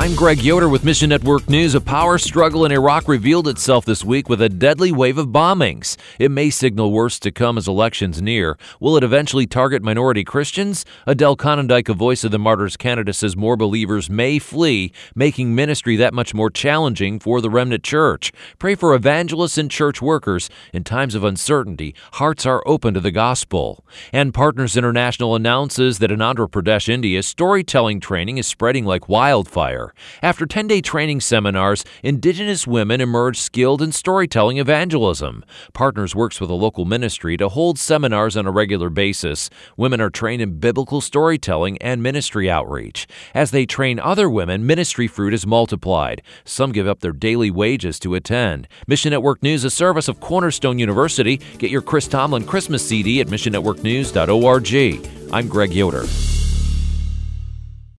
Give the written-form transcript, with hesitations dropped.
I'm Greg Yoder with Mission Network News. A power struggle in Iraq revealed itself this week with a deadly wave of bombings. It may signal worse to come as elections near. Will it eventually target minority Christians? Adele Conondike, a voice of the Martyrs Canada, says more believers may flee, making ministry that much more challenging for the remnant church. Pray for evangelists and church workers. In times of uncertainty, hearts are open to the gospel. And Partners International announces that in Andhra Pradesh, India, storytelling training is spreading like wildfire. After 10-day training seminars, Indigenous women emerged skilled in storytelling evangelism. Partners works with a local ministry to hold seminars on a regular basis. Women are trained in biblical storytelling and ministry outreach. As they train other women, ministry fruit is multiplied. Some give up their daily wages to attend. Mission Network News, a service of Cornerstone University. Get your Chris Tomlin Christmas CD at missionnetworknews.org. I'm Greg Yoder.